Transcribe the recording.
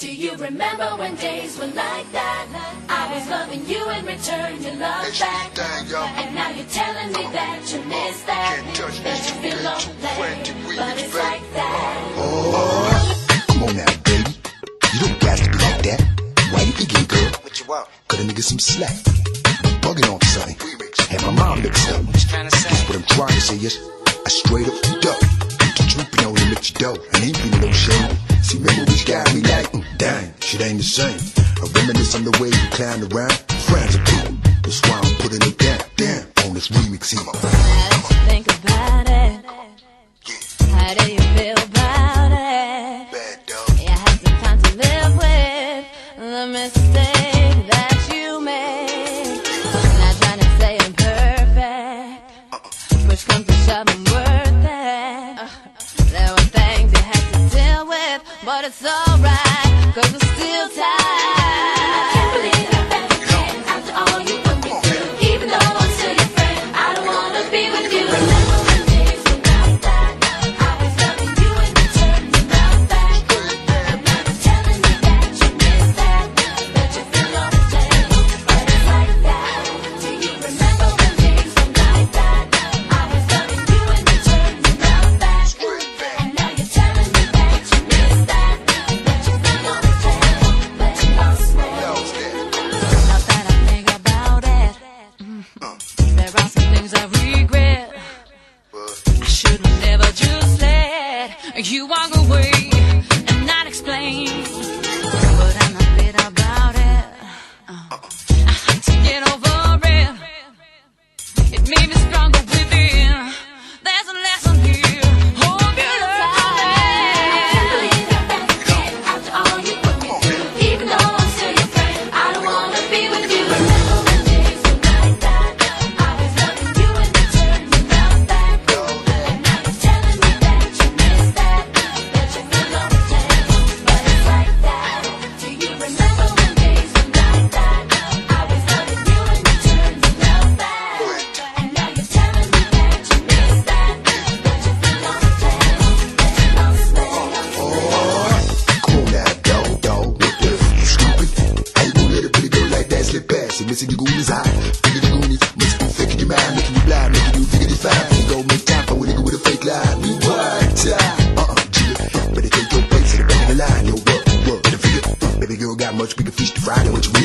Do you remember when days were like that? I was loving you in return, you love back. And now you're telling me that you miss that. That you feel lonely, but it's like that. Oh, come on now, baby. You don't got to be like that. Why you thinking, girl? What you want? Cut a nigga some slack. Bugging on something. Had my mom mixed up. What you trying to say? What I'm trying to say is, I straight up duck. Put the drooping on and let you dough. And ain't feeling no shame. See, memories got me like, dang, shit ain't the same. I reminisce on the way you climbed around. Friends are cool. That's why I'm putting it down, damn, on this remix here. Think about it. How do you feel about it? Bad dog. You had some time to live with the mistake that you made. Not trying to say I'm perfect. Push comes to shove, I'm worth it. There were things you had to deal with, but it's alright, cause we're still tight. I can't believe you're back again after all you put me through. Even though I'm still your friend, I don't wanna be with you. Remember when days were like that? I was loving you in return, you love back. And now you're telling me that you miss that. That you feel lonely, but it's like that. Do you remember when days were like that? I was loving you in return, you love back. And now you're telling me that you miss that. That you feel lonely, but you lost me. Now that I think about it, there are some things I regret. I should've never just let you walk away and not explain. But I'm not bitter about it. I had to get over it. It made me stronger within. There's a lesson here. Hope you learn from it. I can't believe you're back again after all you put me through. Even though I'm still your friend, I don't wanna be with you. Remember when days were like that? I was loving you in return, you love back. And now you're telling me that you miss that. That you feel lonely, but it's like that. Do you remember when days were like that? I was loving you in return, you love back. And now you're telling me that you miss that. That you feel lonely, that you lost me. Come on now, dog. What the f*** you stupid? How you gonna let a pretty girl like that slip past? And missing your goonies high. Figure the goonies, must be faking your mind, making you blind, making you figure it's fine. You go make time for a nigga with a fake lie. Me what? Better take your place at the back of the line. Yo, what? Better figure, baby girl got much bigger fish to fry than what you